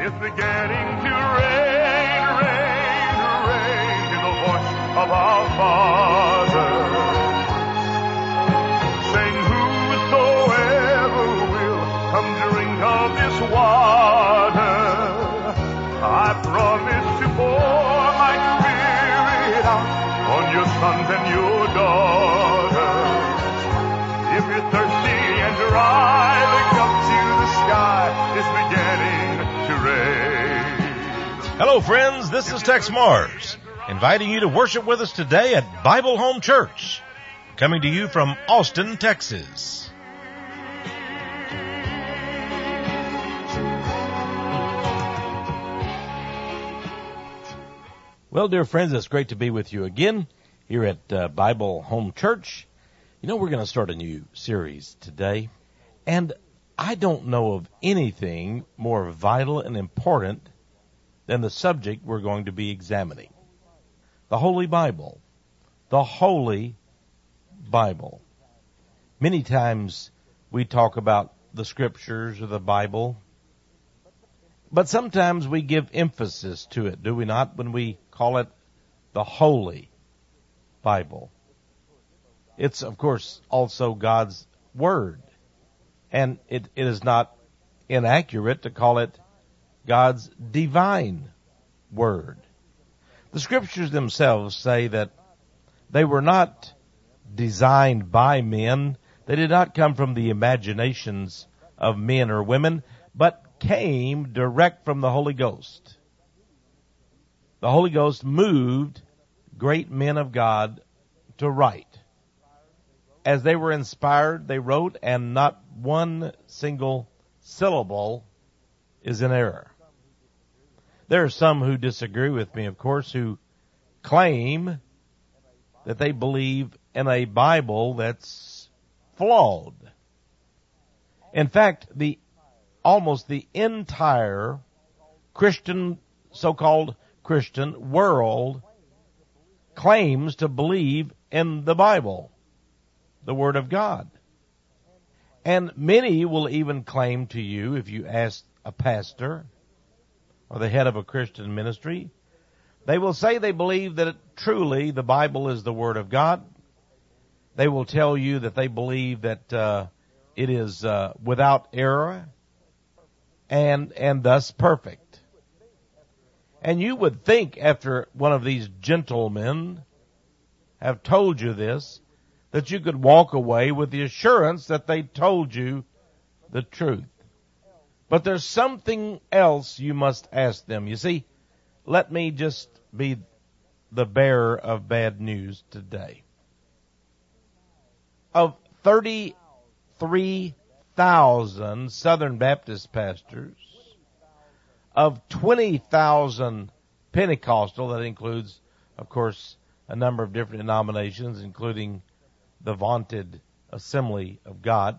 It's beginning to rain, rain, rain. Hear the voice of our Father saying, whosoever will come drink of this water, I promise to pour my Spirit out on your sons and your daughters. If you're thirsty and dry, look up to the sky. It's beginning to rain. Hello, friends. This is Tex Mars, inviting you to worship with us today at Bible Home Church, coming to you from Austin, Texas. Well, dear friends, it's great to be with you again here at Bible Home Church. You know, we're going to start a new series today, and I don't know of anything more vital and important than the subject we're going to be examining. The Holy Bible. The Holy Bible. Many times we talk about the Scriptures or the Bible, but sometimes we give emphasis to it, do we not, when we call it the Holy Bible. It's, of course, also God's Word. And it is not inaccurate to call it God's divine Word. The Scriptures themselves say that they were not designed by men. They did not come from the imaginations of men or women, but came direct from the Holy Ghost. The Holy Ghost moved great men of God to write. As they were inspired, they wrote, and not one single syllable is in error. There are some who disagree with me, of course, who claim that they believe in a Bible that's flawed. In fact, almost the entire Christian, so-called Christian world claims to believe in the Bible, the Word of God. And many will even claim to you, if you ask a pastor or the head of a Christian ministry, they will say they believe that truly the Bible is the Word of God. They will tell you that they believe that it is without error and thus perfect. And you would think, after one of these gentlemen have told you this, that you could walk away with the assurance that they told you the truth. But there's something else you must ask them. You see, let me just be the bearer of bad news today. Of 33,000 Southern Baptist pastors, of 20,000 Pentecostal, that includes, of course, a number of different denominations, including the vaunted Assembly of God.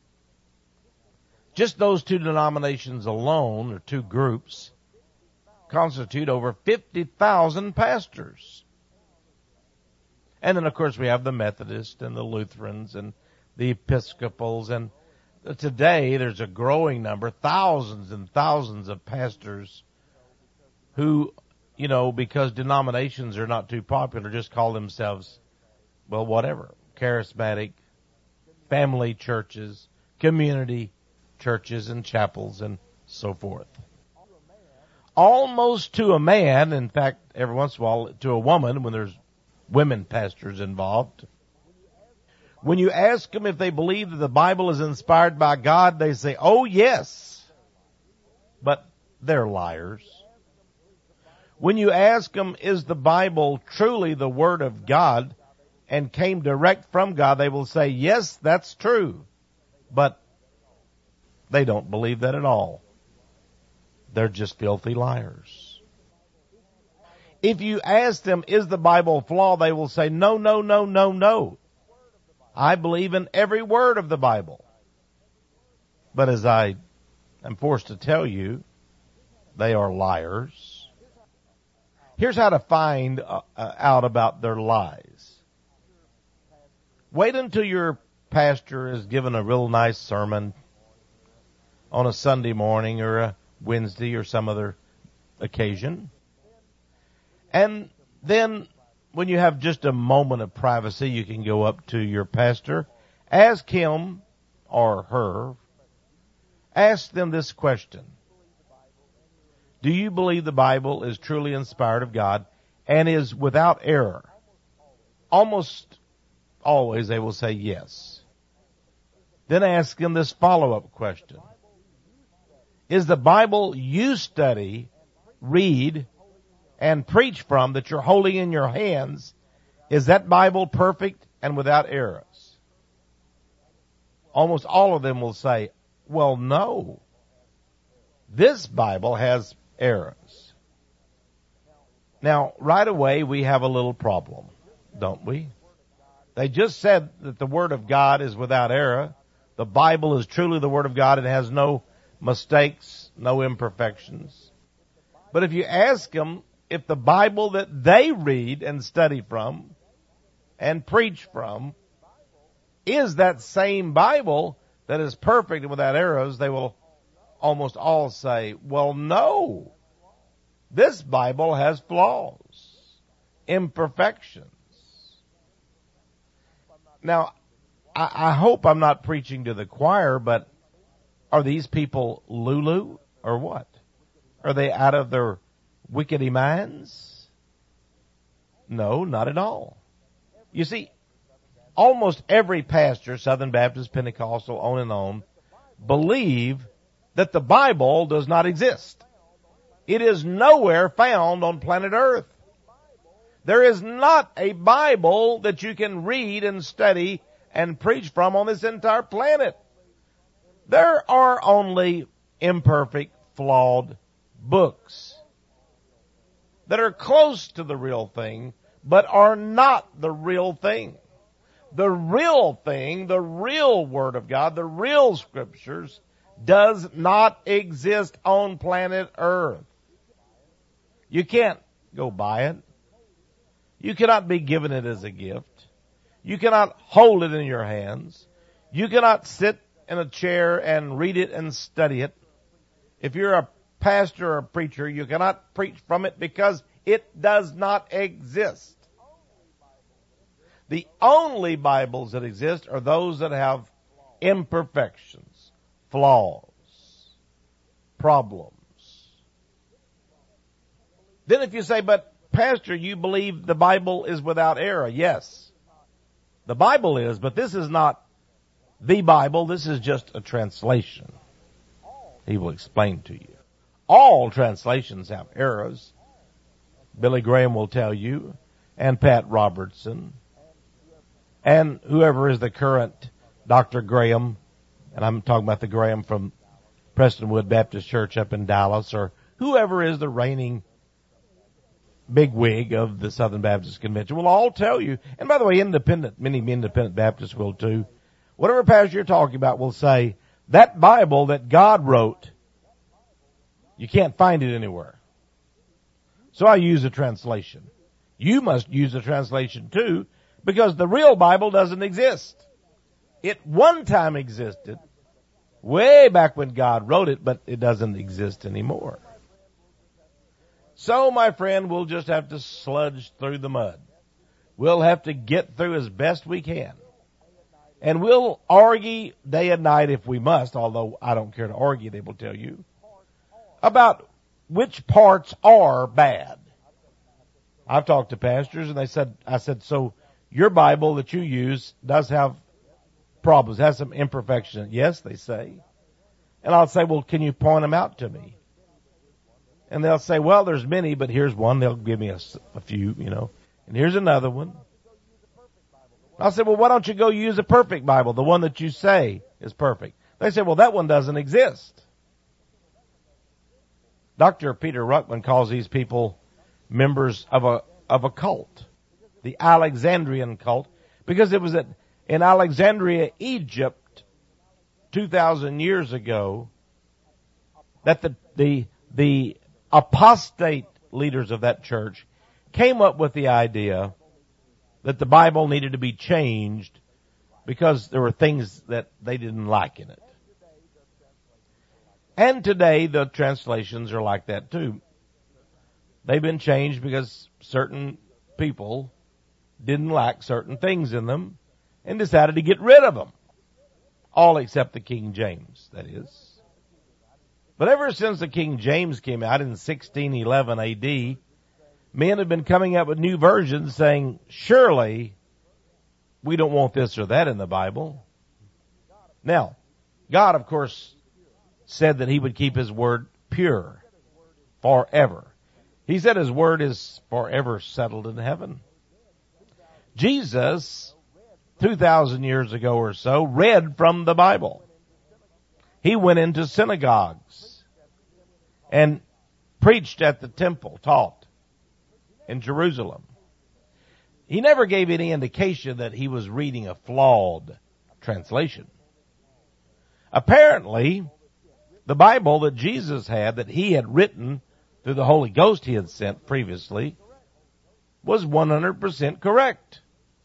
Just those two denominations alone, or two groups, constitute over 50,000 pastors. And then, of course, we have the Methodists and the Lutherans and the Episcopals. And today, there's a growing number, thousands and thousands of pastors who, you know, because denominations are not too popular, just call themselves, well, whatever, charismatic, family churches, community churches and chapels and so forth. Almost to a man, in fact, every once in a while to a woman when there's women pastors involved. When you ask them if they believe that the Bible is inspired by God, they say, oh yes. But they're liars. When you ask them, is the Bible truly the Word of God and came direct from God, they will say, yes, that's true. But they don't believe that at all. They're just filthy liars. If you ask them, is the Bible flawed, they will say, no, no, no, no, no. I believe in every word of the Bible. But as I am forced to tell you, they are liars. Here's how to find out about their lies. Wait until your pastor is given a real nice sermon on a Sunday morning or a Wednesday or some other occasion. And then when you have just a moment of privacy, you can go up to your pastor, ask him or her, ask them this question. Do you believe the Bible is truly inspired of God and is without error? Almost always they will say yes. Then ask them this follow-up question. Is the Bible you study, read, and preach from that you're holding in your hands, is that Bible perfect and without errors? Almost all of them will say, well, no. This Bible has errors. Now, right away, we have a little problem, don't we? They just said that the Word of God is without error. The Bible is truly the Word of God and has no mistakes, no imperfections. But if you ask them if the Bible that they read and study from and preach from is that same Bible that is perfect and without errors, they will almost all say, well, no. This Bible has flaws, imperfections. Now, I hope I'm not preaching to the choir, but are these people Lulu or what? Are they out of their wickedy minds? No, not at all. You see, almost every pastor, Southern Baptist, Pentecostal, on and on, believe that the Bible does not exist. It is nowhere found on planet Earth. There is not a Bible that you can read and study and preach from on this entire planet. There are only imperfect, flawed books that are close to the real thing, but are not the real thing. The real thing, the real Word of God, the real Scriptures, does not exist on planet Earth. You can't go buy it. You cannot be given it as a gift. You cannot hold it in your hands. You cannot sit in a chair and read it and study it. If you're a pastor or a preacher, you cannot preach from it because it does not exist. The only Bibles that exist are those that have imperfections, flaws, problems. Then if you say, but Pastor, you believe the Bible is without error. Yes, the Bible is, but this is not the Bible. This is just a translation. He will explain to you. All translations have errors. Billy Graham will tell you, and Pat Robertson, and whoever is the current Dr. Graham, and I'm talking about the Graham from Prestonwood Baptist Church up in Dallas, or whoever is the reigning bigwig of the Southern Baptist Convention, will all tell you, and by the way, many independent Baptists will too, whatever pastor you're talking about will say, that Bible that God wrote, you can't find it anywhere. So I use a translation. You must use a translation too, because the real Bible doesn't exist. It one time existed, way back when God wrote it, but it doesn't exist anymore. So, my friend, we'll just have to sludge through the mud. We'll have to get through as best we can. And we'll argue day and night if we must, although I don't care to argue, they will tell you, about which parts are bad. I've talked to pastors and I said, so your Bible that you use does have problems, has some imperfections. Yes, they say. And I'll say, well, can you point them out to me? And they'll say, well, there's many, but here's one. They'll give me a few, and here's another one. I'll say, well, why don't you go use a perfect Bible, the one that you say is perfect? They say, well, that one doesn't exist. Dr. Peter Ruckman calls these people members of a cult, the Alexandrian cult, because it was in Alexandria, Egypt, 2,000 years ago, that the apostate leaders of that church came up with the idea that the Bible needed to be changed because there were things that they didn't like in it. And today the translations are like that too. They've been changed because certain people didn't like certain things in them and decided to get rid of them. All except the King James, that is. But ever since the King James came out in 1611 AD, men have been coming up with new versions saying, surely we don't want this or that in the Bible. Now, God, of course, said that He would keep His word pure forever. He said His word is forever settled in heaven. Jesus, 2,000 years ago or so, read from the Bible. He went into synagogues and preached at the temple, taught in Jerusalem. He never gave any indication that he was reading a flawed translation. Apparently, the Bible that Jesus had, that He had written through the Holy Ghost He had sent previously, was 100% correct.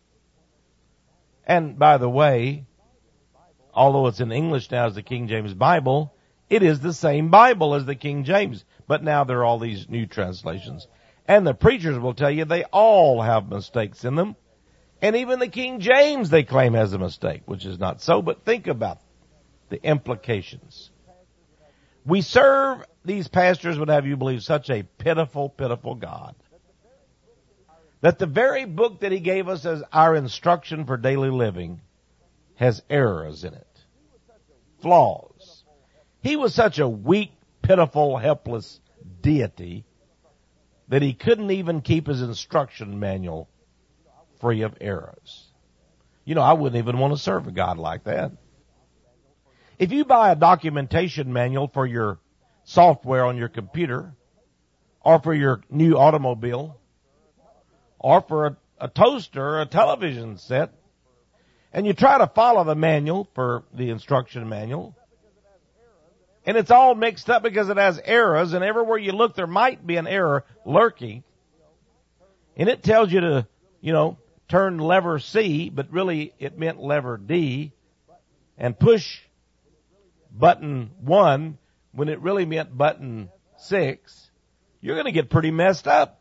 And by the way, although it's in English now as the King James Bible, it is the same Bible as the King James. But now there are all these new translations. And the preachers will tell you they all have mistakes in them. And even the King James they claim has a mistake, which is not so. But think about the implications. We serve, these pastors would have you believe, such a pitiful, pitiful God, that the very book that He gave us as our instruction for daily living has errors in it, flaws. He was such a weak, pitiful, helpless deity that He couldn't even keep His instruction manual free of errors. You know, I wouldn't even want to serve a God like that. If you buy a documentation manual for your software on your computer, or for your new automobile, or for a toaster or a television set, and you try to follow the manual for the instruction manual, and it's all mixed up because it has errors, and everywhere you look there might be an error lurking, and it tells you to, turn lever C, but really it meant lever D, and push button 1 when it really meant button 6, you're going to get pretty messed up.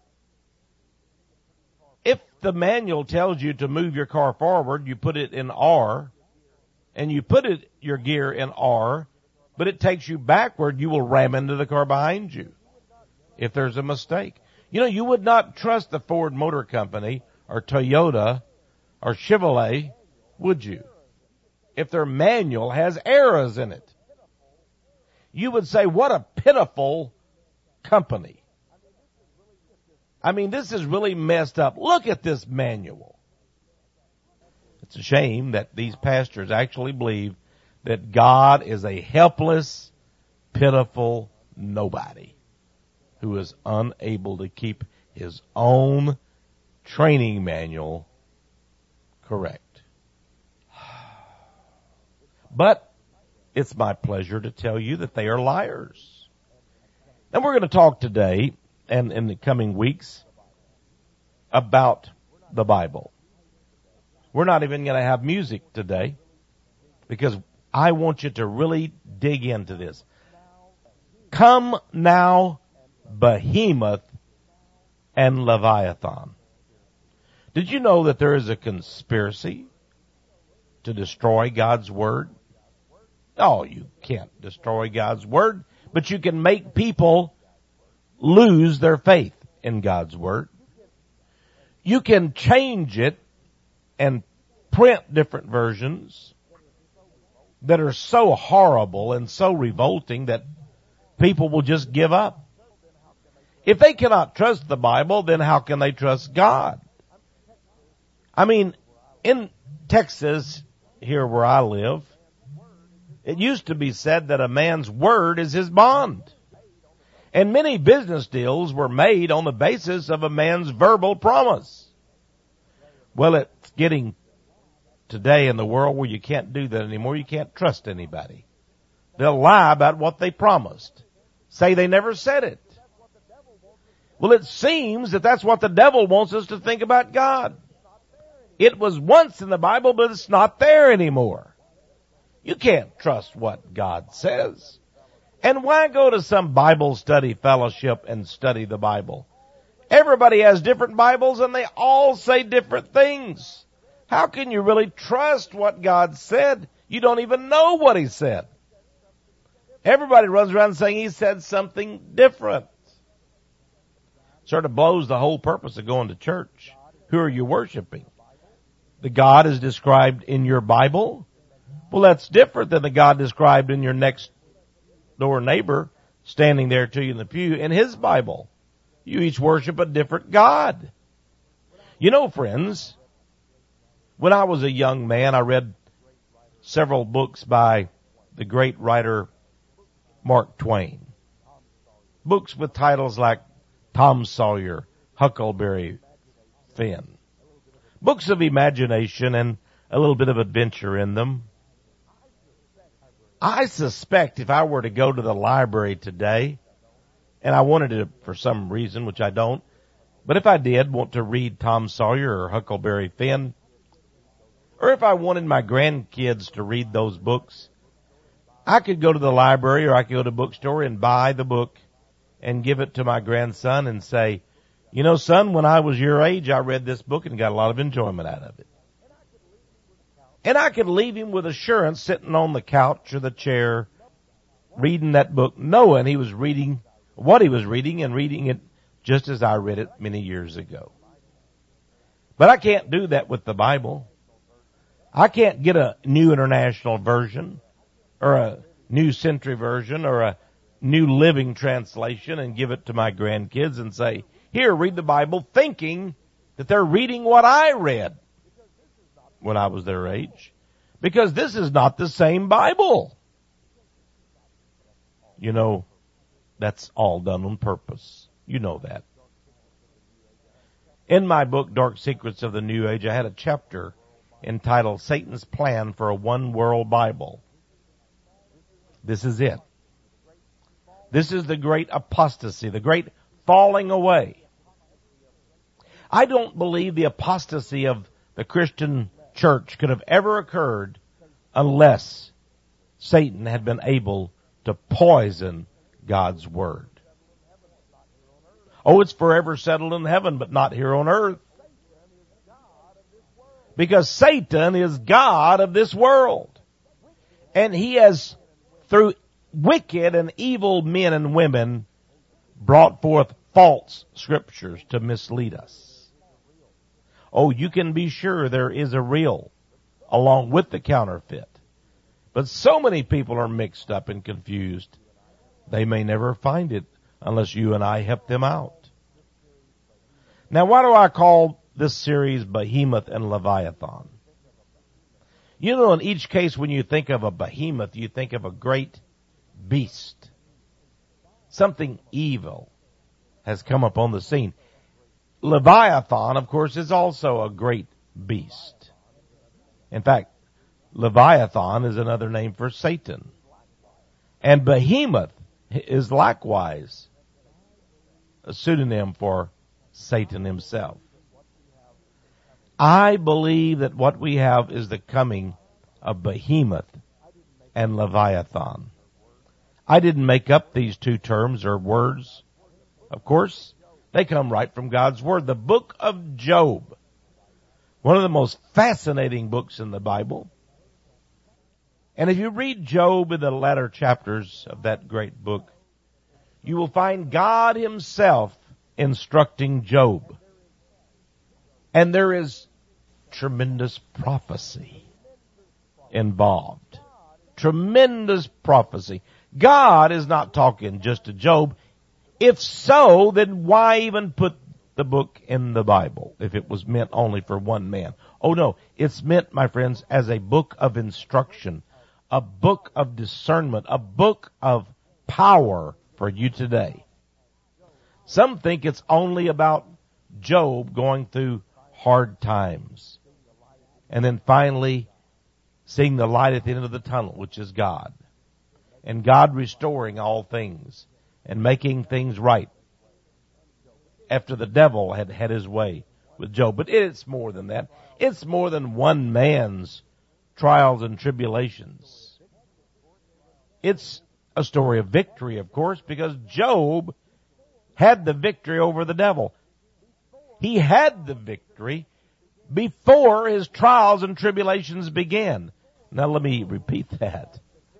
If the manual tells you to move your car forward, you put it in R, and you put your gear in R, but it takes you backward, you will ram into the car behind you if there's a mistake. You would not trust the Ford Motor Company or Toyota or Chevrolet, would you? If their manual has errors in it. You would say, what a pitiful company. I mean, this is really messed up. Look at this manual. It's a shame that these pastors actually believe that God is a helpless, pitiful nobody who is unable to keep His own training manual correct. But it's my pleasure to tell you that they are liars. And we're going to talk today and in the coming weeks about the Bible. We're not even going to have music today because I want you to really dig into this. Come now, Behemoth and Leviathan. Did you know that there is a conspiracy to destroy God's Word? Oh, you can't destroy God's Word, but you can make people lose their faith in God's Word. You can change it and print different versions that are so horrible and so revolting that people will just give up. If they cannot trust the Bible, then how can they trust God? I mean, in Texas, here where I live, it used to be said that a man's word is his bond. And many business deals were made on the basis of a man's verbal promise. Well, it's getting today in the world where you can't do that anymore. You can't trust anybody. They'll lie about what they promised. Say they never said it. Well, it seems that that's what the devil wants us to think about God. It was once in the Bible, but it's not there anymore. You can't trust what God says. And why go to some Bible study fellowship and study the Bible? Everybody has different Bibles and they all say different things. How can you really trust what God said? You don't even know what He said. Everybody runs around saying He said something different. Sort of blows the whole purpose of going to church. Who are you worshiping? The God is described in your Bible? Well, that's different than the God described in your next door neighbor standing there to you in the pew in his Bible. You each worship a different God. You know, friends, when I was a young man, I read several books by the great writer Mark Twain. Books with titles like Tom Sawyer, Huckleberry Finn. Books of imagination and a little bit of adventure in them. I suspect if I were to go to the library today, and I wanted to for some reason, which I don't, but if I did want to read Tom Sawyer or Huckleberry Finn, or if I wanted my grandkids to read those books, I could go to the library or I could go to a bookstore and buy the book and give it to my grandson and say, you know, son, when I was your age, I read this book and got a lot of enjoyment out of it. And I could leave him with assurance sitting on the couch or the chair reading that book, knowing he was reading what he was reading and reading it just as I read it many years ago. But I can't do that with the Bible. I can't get a New International Version or a New Century Version or a New Living Translation and give it to my grandkids and say, here, read the Bible, thinking that they're reading what I read when I was their age. Because this is not the same Bible. You know, that's all done on purpose. You know that. In my book, Dark Secrets of the New Age, I had a chapter entitled Satan's Plan for a One World Bible. This is it. This is the great apostasy, the great falling away. I don't believe the apostasy of the Christian church could have ever occurred unless Satan had been able to poison God's Word. Oh, it's forever settled in heaven, but not here on earth. Because Satan is God of this world. And he has, through wicked and evil men and women, brought forth false scriptures to mislead us. Oh, you can be sure there is a real along with the counterfeit. But so many people are mixed up and confused, they may never find it unless you and I help them out. Now, why do I call this series Behemoth and Leviathan? You know, in each case when you think of a behemoth, you think of a great beast. Something evil has come upon the scene. Leviathan, of course, is also a great beast. In fact, Leviathan is another name for Satan. And Behemoth is likewise a pseudonym for Satan himself. I believe that what we have is the coming of Behemoth and Leviathan. I didn't make up these two terms or words. Of course, they come right from God's Word. The book of Job, one of the most fascinating books in the Bible. And if you read Job in the latter chapters of that great book, you will find God himself instructing Job. And there is tremendous prophecy involved. Tremendous prophecy. God is not talking just to Job. If so, then why even put the book in the Bible if it was meant only for one man? Oh no, it's meant, my friends, as a book of instruction, a book of discernment, a book of power for you today. Some think it's only about Job going through hard times and then finally seeing the light at the end of the tunnel, which is God, and God restoring all things and making things right after the devil had had his way with Job. But it's more than that. It's more than one man's trials and tribulations. It's a story of victory, of course, because Job had the victory over the devil. He had the victory before his trials and tribulations began. Now let me repeat that.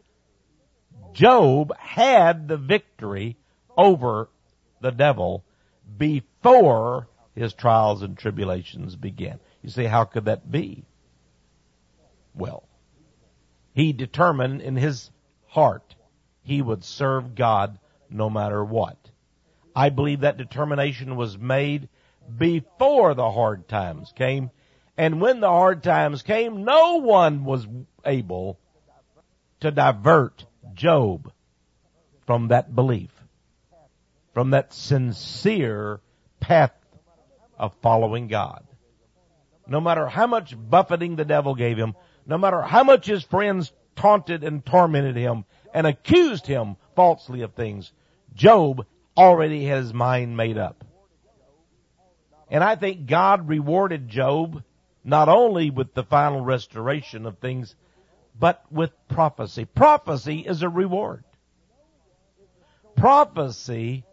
Job had the victory over the devil before his trials and tribulations began. You say, how could that be? Well, he determined in his heart he would serve God no matter what. I believe that determination was made before the hard times came. And when the hard times came, no one was able to divert Job from that belief, from that sincere path of following God. No matter how much buffeting the devil gave him, no matter how much his friends taunted and tormented him and accused him falsely of things, Job already had his mind made up. And I think God rewarded Job not only with the final restoration of things, but with prophecy. Prophecy is a reward. Prophecy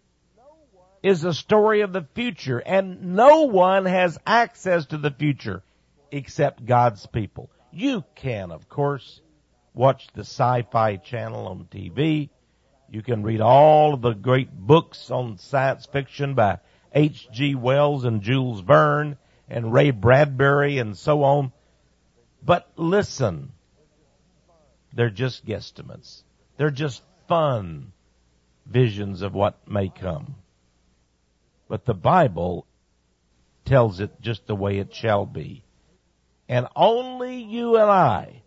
is a story of the future, and no one has access to the future except God's people. You can, of course, watch the Sci-Fi Channel on TV. You can read all of the great books on science fiction by H.G. Wells and Jules Verne and Ray Bradbury and so on. But listen, they're just guesstimates. They're just fun visions of what may come. But the Bible tells it just the way it shall be. And only you and I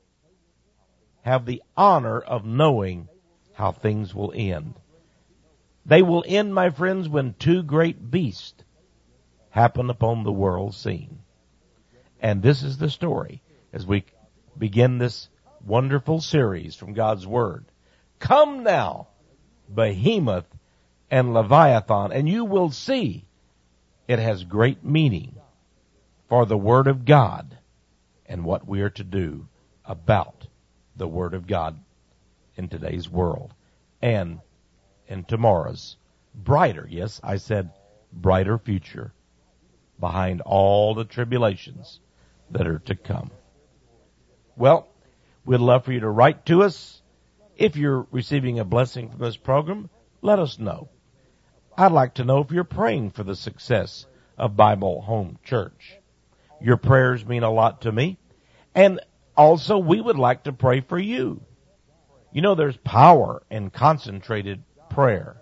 have the honor of knowing how things will end. They will end, my friends, when two great beasts happen upon the world scene. And this is the story as we begin this wonderful series from God's Word. Come now, Behemoth and Leviathan, and you will see it has great meaning for the Word of God and what we are to do about the Word of God in today's world and in tomorrow's brighter, yes, I said brighter future behind all the tribulations that are to come. Well, we'd love for you to write to us. If you're receiving a blessing from this program, let us know. I'd like to know if you're praying for the success of Bible Home Church. Your prayers mean a lot to me. And also, we would like to pray for you. You know, there's power in concentrated prayer.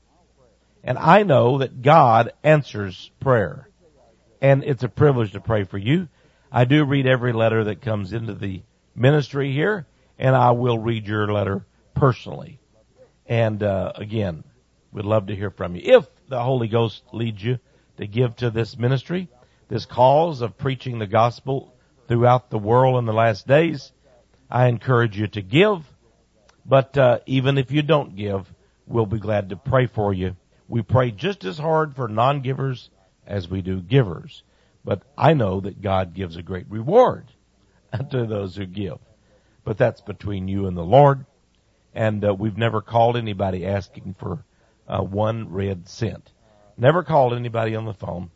And I know that God answers prayer. And it's a privilege to pray for you. I do read every letter that comes into the ministry here, and I will read your letter personally. And again, we'd love to hear from you. If the Holy Ghost leads you to give to this ministry, this cause of preaching the gospel throughout the world in the last days, I encourage you to give. But even if you don't give, we'll be glad to pray for you. We pray just as hard for non-givers as we do givers. But I know that God gives a great reward to those who give. But that's between you and the Lord. And we've never called anybody asking for 1 red cent. Never called anybody on the phone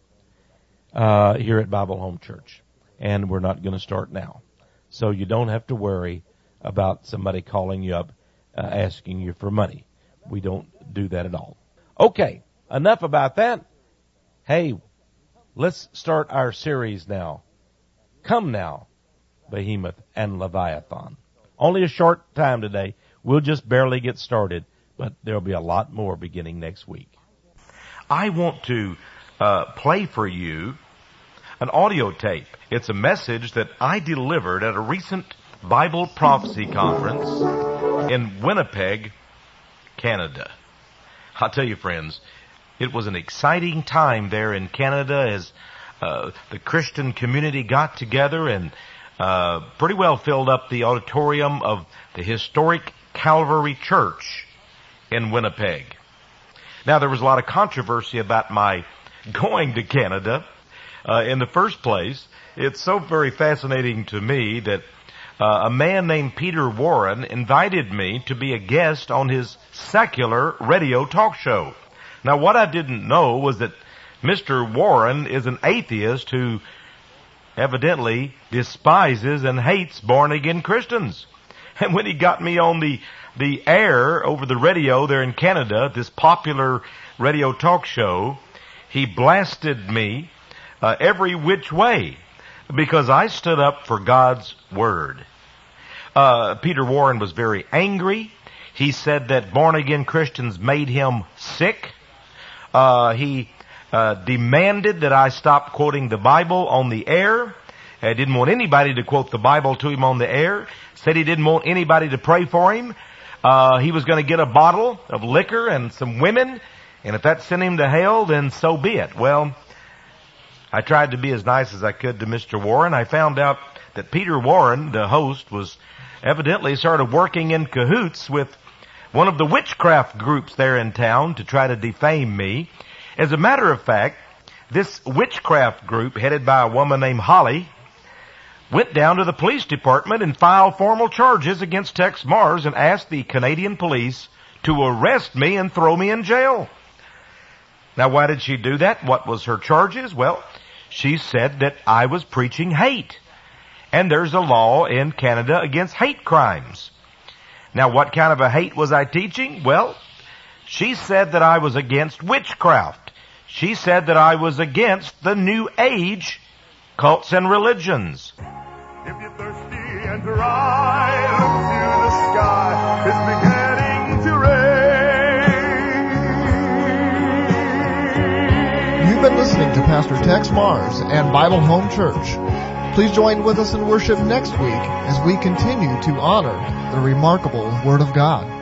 here at Bible Home Church. And we're not going to start now. So you don't have to worry about somebody calling you up asking you for money. We don't do that at all. Okay, enough about that. Hey, let's start our series now. Come now, Behemoth and Leviathan. Only a short time today. We'll just barely get started, but there'll be a lot more beginning next week. I want to play for you an audio tape. It's a message that I delivered at a recent Bible Prophecy Conference in Winnipeg, Canada. I'll tell you, friends, it was an exciting time there in Canada as the Christian community got together and pretty well filled up the auditorium of the historic Calvary Church in Winnipeg. Now, there was a lot of controversy about my going to Canada. In the first place, it's so very fascinating to me that a man named Peter Warren invited me to be a guest on his secular radio talk show. Now, what I didn't know was that Mr. Warren is an atheist who evidently despises and hates born-again Christians. And when he got me on the air over the radio there in Canada, this popular radio talk show, he blasted me every which way because I stood up for God's Word. Peter Warren was very angry. He said that born-again Christians made him sick. He demanded that I stop quoting the Bible on the air. He didn't want anybody to quote the Bible to him on the air. Said he didn't want anybody to pray for him. He was going to get a bottle of liquor and some women, and if that sent him to hell, then so be it. Well, I tried to be as nice as I could to Mr. Warren. I found out that Peter Warren, the host, was evidently sort of working in cahoots with one of the witchcraft groups there in town to try to defame me. As a matter of fact, this witchcraft group, headed by a woman named Holly, went down to the police department and filed formal charges against Tex Mars and asked the Canadian police to arrest me and throw me in jail. Now, why did she do that? What was her charges? Well, she said that I was preaching hate. And there's a law in Canada against hate crimes. Now, what kind of a hate was I teaching? Well, she said that I was against witchcraft. She said that I was against the New Age cults and religions. If you're thirsty and dry, look to the sky. It's beginning to rain. You've been listening to Pastor Tex Mars and Bible Home Church. Please join with us in worship next week as we continue to honor the remarkable Word of God.